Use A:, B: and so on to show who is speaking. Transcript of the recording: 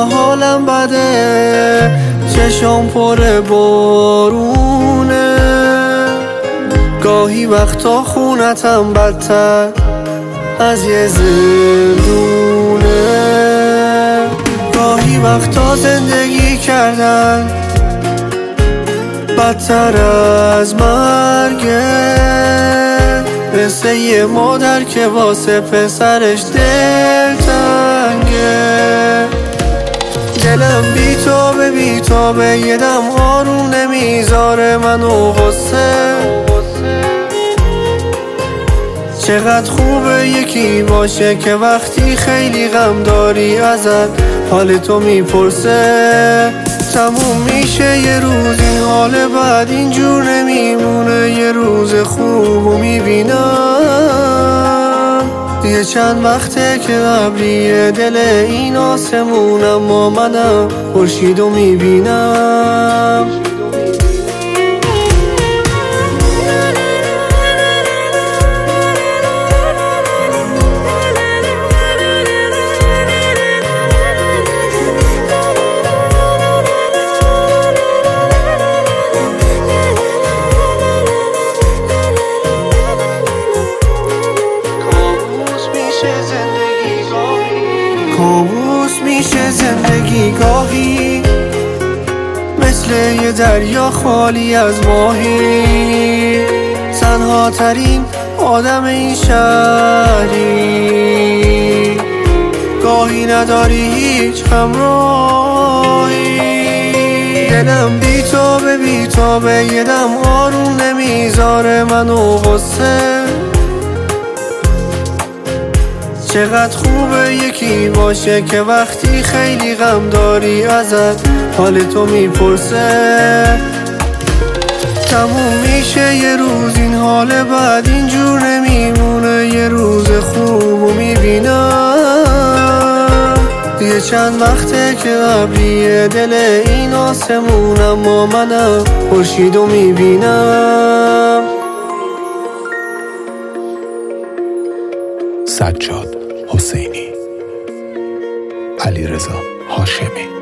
A: حالم بده، چشام پر بارونه، گاهی وقتا خونتم بدتر از یه زندونه، گاهی وقتا زندگی کردن بدتر از مرگه، مثل یه مادر که واسه پسرش دل تنگه. دلم بی تابه یه دم آروم نمیذاره منو غصه، چقدر خوبه یکی باشه که وقتی خیلی غم داری ازت حال تو میپرسه. تموم میشه یه روز این حال بعد اینجور نمیمونه، یه روز خوبو میبینم. یه چند وقته که ابریه دل این آسمون، اما منم خورشیدو میبینم. کابوس میشه زندگی گاهی، مثل یه دریا خالی از ماهی، تنها ترین آدم این شهری، گاهی نداری هیچ همراهی. دلم بی تابه یه دم آروم نمیذاره منو غصه، چقدر خوبه یکی باشه که وقتی خیلی غم داری ازت حال تو میپرسه. تموم میشه یه روز این حال بعد اینجور نمیمونه، یه روز خوبو میبینم. یه چند وقته که ابریه دل این آسمون، اما منم خورشیدو میبینم.
B: سجاد حسینی، علیرضا هاشمی.